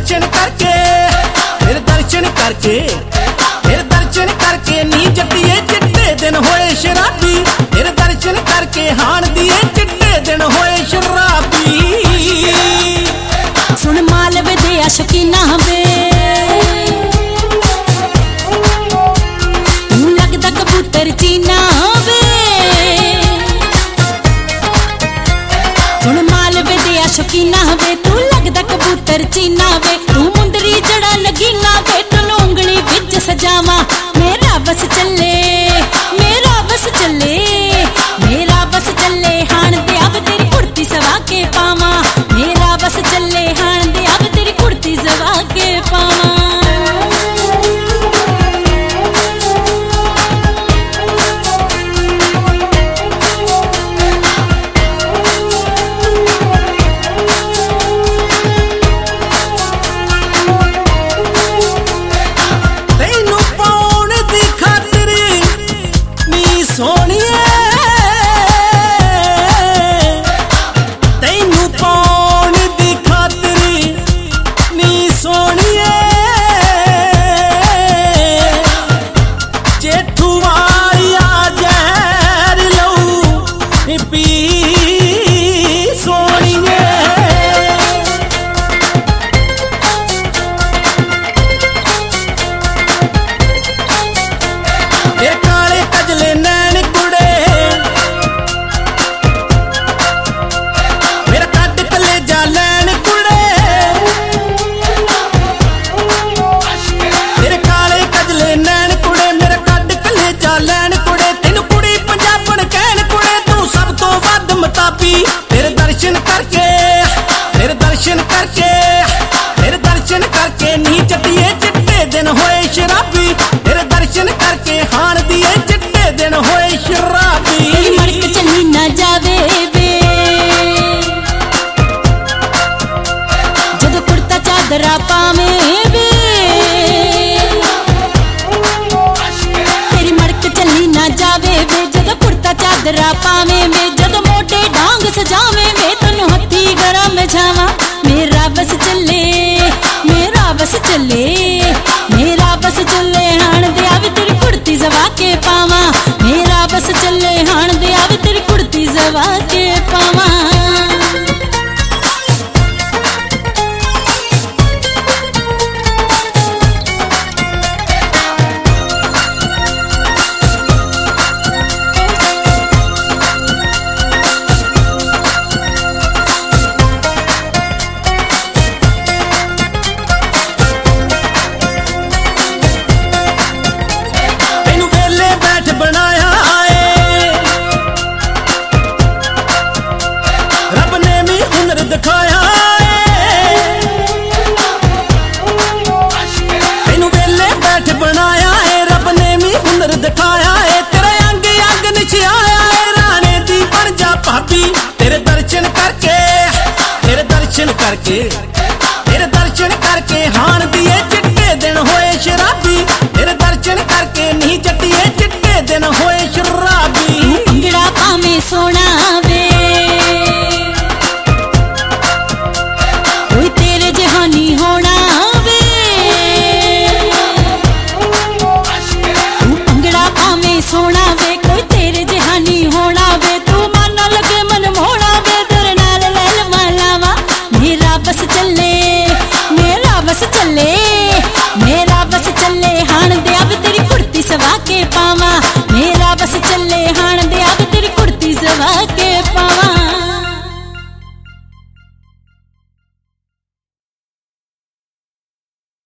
दर्शन करके फिर दर्शन करके फिर दर्शन करके नी जट्टिए चिट्टे दिन होए शराबी फिर दर्शन करके हाण दिए चिट्टे दिन होए शराबी। सुन मालवे दे शकीना वे तू लगदा कबूतर चीना वे। सुन मालवे दे शकीना वे तू लगदा कबूतर चीना वे। तू मुंदरी जड़ा लगीना वे तैनूं उंगली विच सजावा। मेरा बस चले मेरा बस चले मेरा बस चले हाण दे अब तेरी कुर्ती सवा के पावा। मेरा बस चले हाण दे अब तेरी कुर्ती सवा के पावा। सोनिए तैनू पाउण दी खातरी नी सोनिए जेठू वालिया जहर लऊ पी सोनिए। काले कजले नैन कुड़े मेरा कद कलेजा लैन कुड़े मेरे काले कजले नैन कुड़े मेरा कद कलेजा लैन कुड़े। तेनू कुड़ी पंजाबण कहन कुड़े तू सब तो वध मताबी। फिर दर्शन करके फिर दर्शन करके फिर दर्शन करके नी जट्टिए चिट्टे दिन होए शराबी। फिर दर्शन करके हाण दिए चिट्टे दिन होए शराबी। तेरी मड़क चली ना जावे वे जदों कुर्ता चादरा पावे वे। तेरी मड़क चली ना जावे वे जदों कुर्ता चादरा पावे वे। जदों मोटे डांग सजावे वे तैनूं हत्थी गरम छावा। मेरा बस चले मेरा बस चले मेरा बस चले हाण दे अब तेरी कुर्ती सवा के पावा। मेरा बस चले हाण दे अब तेरी कुर्ती सवा के पावा। बनाया है रब ने भी हुनर दिखाया है। तेनू वेले बैठ बनाया है रब ने भी हुनर दिखाया है। तेरे अंग अंग निछाया है राणे दी बन जा भाभी। तेरे दर्शन करके तेरे दर्शन करके तेरे दर्शन करके हाण दिए चिट्टे दिन होए शराबी। तेरे दर्शन करके नी जट्टिए चिट्टे दिन होए शराबी। भंगड़ा पावे सोना वे कोई तेरे जहानी होना वे। तू भंगड़ा पावे सोना वे कोई तेरे जहानी होना वे। तू मन लगे मन मोड़ा वे तेरे नाल लैल मालावा। मेरा बस चले मेरा बस चले मेरा बस चले हाण दे अब तेरी कुर्ती सवा के पावा।